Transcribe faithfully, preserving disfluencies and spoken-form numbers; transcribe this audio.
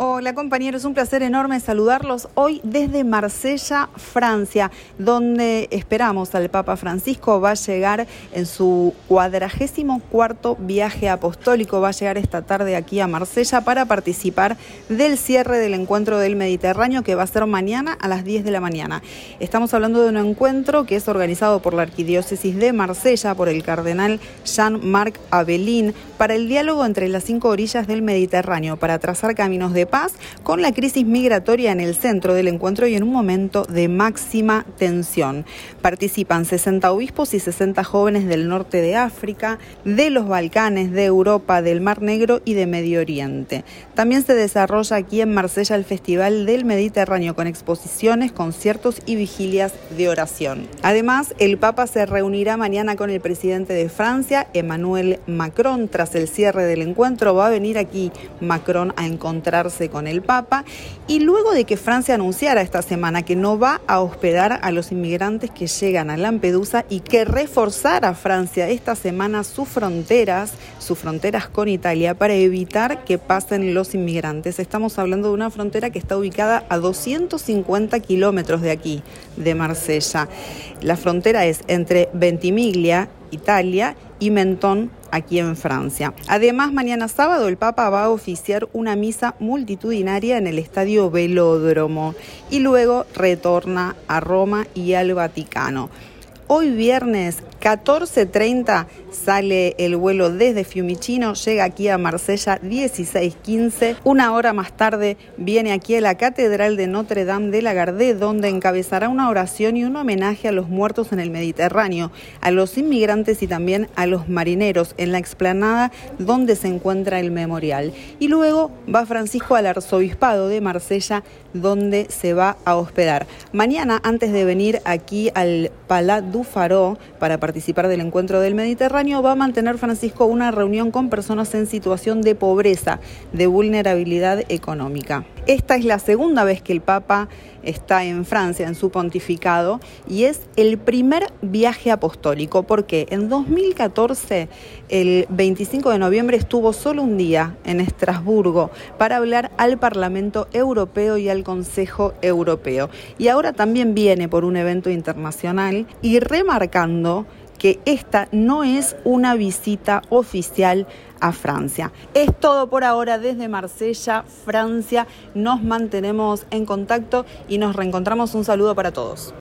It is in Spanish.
Hola compañeros, un placer enorme saludarlos hoy desde Marsella, Francia, donde esperamos al Papa Francisco. Va a llegar en su cuadragésimo cuarto viaje apostólico, va a llegar esta tarde aquí a Marsella para participar del cierre del encuentro del Mediterráneo, que va a ser mañana a las diez de la mañana. Estamos hablando de un encuentro que es organizado por la Arquidiócesis de Marsella, por el cardenal Jean-Marc Abelin, para el diálogo entre las cinco orillas del Mediterráneo, para trazar caminos de paz, con la crisis migratoria en el centro del encuentro y en un momento de máxima tensión. Participan sesenta obispos y sesenta jóvenes del norte de África, de los Balcanes, de Europa, del Mar Negro y de Medio Oriente. También se desarrolla aquí en Marsella el Festival del Mediterráneo, con exposiciones, conciertos y vigilias de oración. Además, el Papa se reunirá mañana con el presidente de Francia, Emmanuel Macron. Tras el cierre del encuentro, va a venir aquí Macron a encontrarse con el Papa, y luego de que Francia anunciara esta semana que no va a hospedar a los inmigrantes que llegan a Lampedusa y que reforzara Francia esta semana sus fronteras, sus fronteras con Italia para evitar que pasen los inmigrantes. Estamos hablando de una frontera que está ubicada a doscientos cincuenta kilómetros de aquí, de Marsella. La frontera es entre Ventimiglia, Italia, y Menton, aquí en Francia. Además, mañana sábado el Papa va a oficiar una misa multitudinaria en el Estadio Velódromo y luego retorna a Roma y al Vaticano. Hoy viernes catorce treinta sale el vuelo desde Fiumicino, llega aquí a Marsella dieciséis quince. Una hora más tarde viene aquí a la Catedral de Notre Dame de la Gardée, donde encabezará una oración y un homenaje a los muertos en el Mediterráneo, a los inmigrantes y también a los marineros, en la explanada donde se encuentra el memorial. Y luego va Francisco al Arzobispado de Marsella, donde se va a hospedar. Mañana, antes de venir aquí al Palat du Faro para participar del encuentro del Mediterráneo, va a mantener Francisco una reunión con personas en situación de pobreza, de vulnerabilidad económica. Esta es la segunda vez que el Papa está en Francia en su pontificado y es el primer viaje apostólico, porque en dos mil catorce, el veinticinco de noviembre, estuvo solo un día en Estrasburgo para hablar al Parlamento Europeo y al Consejo Europeo. Y ahora también viene por un evento internacional, y remarcando que esta no es una visita oficial a Francia. Es todo por ahora desde Marsella, Francia. Nos mantenemos en contacto y nos reencontramos. Un saludo para todos.